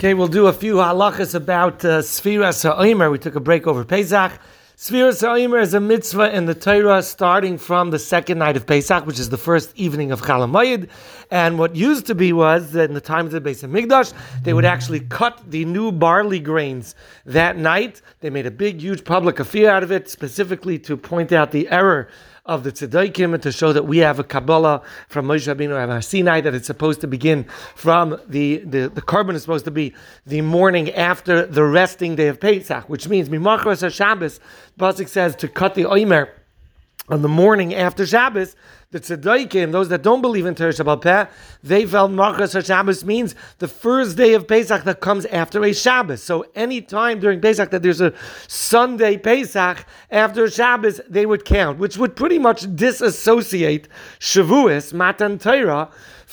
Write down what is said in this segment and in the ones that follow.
Okay, we'll do a few halachas about Sfiras HaOmer. We took a break over Pesach. Sfiras HaOmer is a mitzvah in the Torah starting from the second night of Pesach, which is the first evening of Chol Hamoed. And what used to be was that in the times of the Beis HaMikdash, they would actually cut the new barley grains that night. They made a big, huge public affair out of it, specifically to point out the error of the tzedaikim and to show that we have a Kabbalah from Moshe Rabbeinu and Har Sinai, that it's supposed to begin from the carbon is supposed to be the morning after the resting day of Pesach, which means Mimachras HaShabbos. Pasuk says to cut the Omer on the morning after Shabbos. The tzedaikim, those that don't believe in Torah Shabbat Peh, they felt Machras HaShabbos means the first day of Pesach that comes after a Shabbos. So any time during Pesach that there's a Sunday Pesach after Shabbos, they would count, which would pretty much disassociate Shavuos, Matan Torah,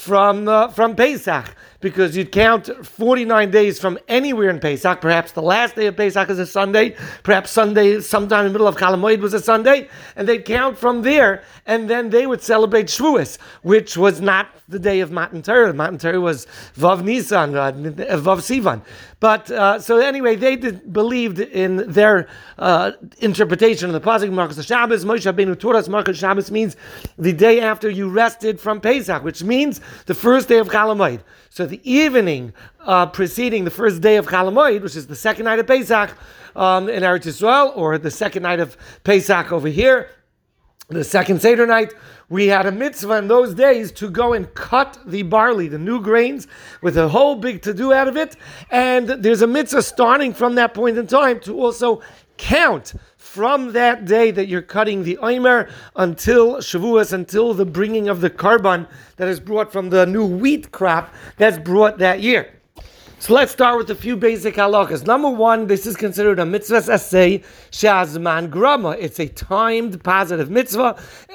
from Pesach, because you'd count 49 days from anywhere in Pesach. Perhaps the last day of Pesach is a Sunday, perhaps Sunday, sometime in the middle of Chol Hamoed was a Sunday, and they'd count from there, and then they would celebrate Shavuos, which was not the day of Matan Torah. Matan Torah was Vav Nisan, Vav Sivan. But so anyway, they believed in their interpretation of the pasuk Machras HaShabbos. Moshe Rabbeinu taught us Machras HaShabbos means the day after you rested from Pesach, which means the first day of Chol Hamoed. So the evening preceding the first day of Chol Hamoed, which is the second night of Pesach in Eretz Yisrael, or the second night of Pesach over here, the second Seder night, we had a mitzvah in those days to go and cut the barley, the new grains, with a whole big to-do out of it. And there's a mitzvah starting from that point in time to also count from that day that you're cutting the Omer until Shavuos, until the bringing of the karban that is brought from the new wheat crop that's brought that year. So let's start with a few basic halachas. Number one, this is considered a mitzvah asay shazman grama. It's a timed positive mitzvah.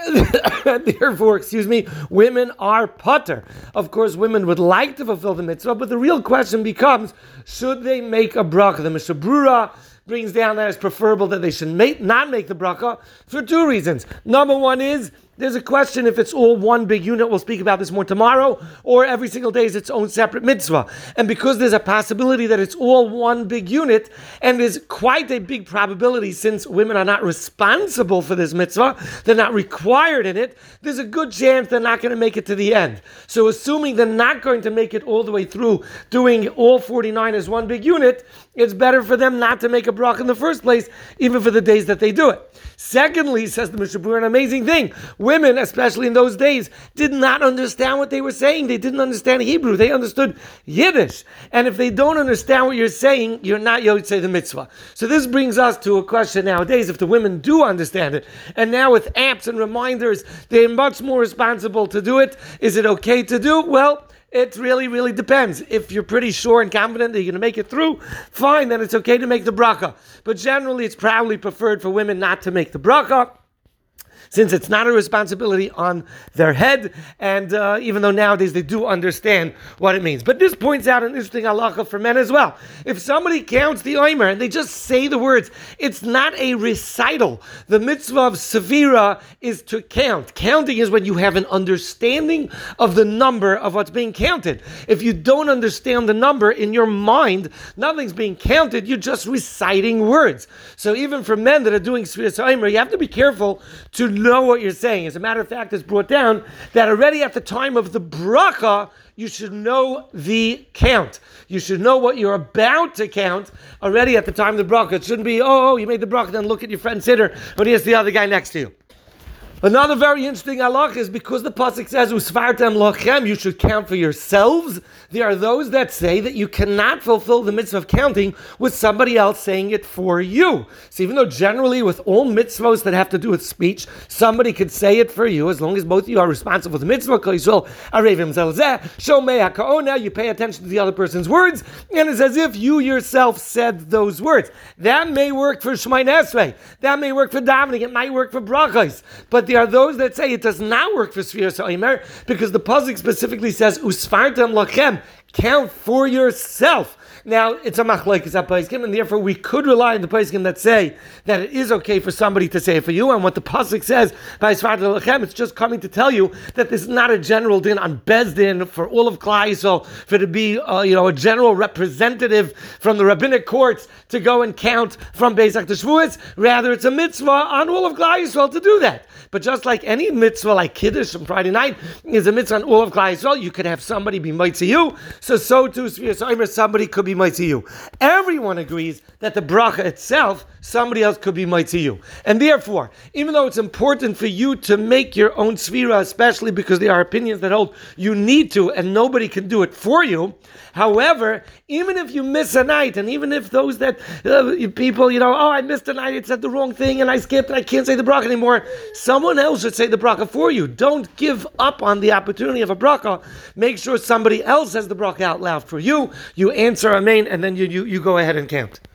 Therefore, women are pater. Of course, women would like to fulfill the mitzvah, but the real question becomes, should they make a bracha? The Mishnah Brura brings down that it's preferable that they should not make the bracha for two reasons. Number one is, there's a question if it's all one big unit, we'll speak about this more tomorrow, or every single day is its own separate mitzvah. And because there's a possibility that it's all one big unit, and there's quite a big probability, since women are not responsible for this mitzvah, they're not required in it, there's a good chance they're not going to make it to the end. So assuming they're not going to make it all the way through, doing all 49 as one big unit, it's better for them not to make a bracha in the first place, even for the days that they do it. Secondly, says the Mishnah Berurah, an amazing thing. Women, especially in those days, did not understand what they were saying. They didn't understand Hebrew. They understood Yiddish. And if they don't understand what you're saying, you're not Yotzei the mitzvah. So this brings us to a question nowadays, if the women do understand it, and now with apps and reminders, they're much more responsible to do it. Is it okay to do? Well, it really, really depends. If you're pretty sure and confident that you're going to make it through, fine, then it's okay to make the bracha. But generally, it's probably preferred for women not to make the bracha, since it's not a responsibility on their head, and even though nowadays they do understand what it means. But this points out an interesting halacha for men as well. If somebody counts the Omer and they just say the words, it's not a recital. The mitzvah of Sevira is to count. Counting is when you have an understanding of the number of what's being counted. If you don't understand the number in your mind, nothing's being counted, you're just reciting words. So even for men that are doing Sfiras HaOmer, you have to be careful to know what you're saying. As a matter of fact, it's brought down that already at the time of the bracha, you should know the count. You should know what you're about to count already at the time of the bracha. It shouldn't be, you made the bracha, then look at your friend Siddur, but here's the other guy next to you. Another very interesting halach is because the pasuk says "Usvartem lochem," you should count for yourselves. There are those that say that you cannot fulfill the mitzvah of counting with somebody else saying it for you. So even though generally with all mitzvahs that have to do with speech, somebody could say it for you, as long as both of you are responsible for the mitzvah. You pay attention to the other person's words, and it's as if you yourself said those words. That may work for Shemay Nesrei. That may work for davening. It might work for brachos. But there are those that say it does not work for Sfiras HaOmer, because the pasuk specifically says, Usfartem lachem, count for yourself. Now, it's a machlokes at Paiskim, and therefore we could rely on the Paiskim that say that it is okay for somebody to say it for you, and what the pasuk says by Sfat Lechem, it's just coming to tell you that this is not a general din on Bezdin for all of Klal Yisrael, for it to be a general representative from the rabbinic courts to go and count from Pesach to Shavuos. Rather, it's a mitzvah on all of Klal Yisrael to do that. But just like any mitzvah, like Kiddush on Friday night, is a mitzvah on all of Klal Yisrael, you could have somebody be mitzvah you, so too, Sfiras Omer, somebody could be mitzvah you. Everyone agrees that the bracha itself, somebody else could be mitzvah you. And therefore, even though it's important for you to make your own svira, especially because there are opinions that hold you need to and nobody can do it for you, however, even if you miss a night, and even if those that people, I missed a night, it said the wrong thing, and I skipped, and I can't say the bracha anymore, someone else should say the bracha for you. Don't give up on the opportunity of a bracha. Make sure somebody else says the bracha out loud for you. You answer amen, and then you go ahead and count.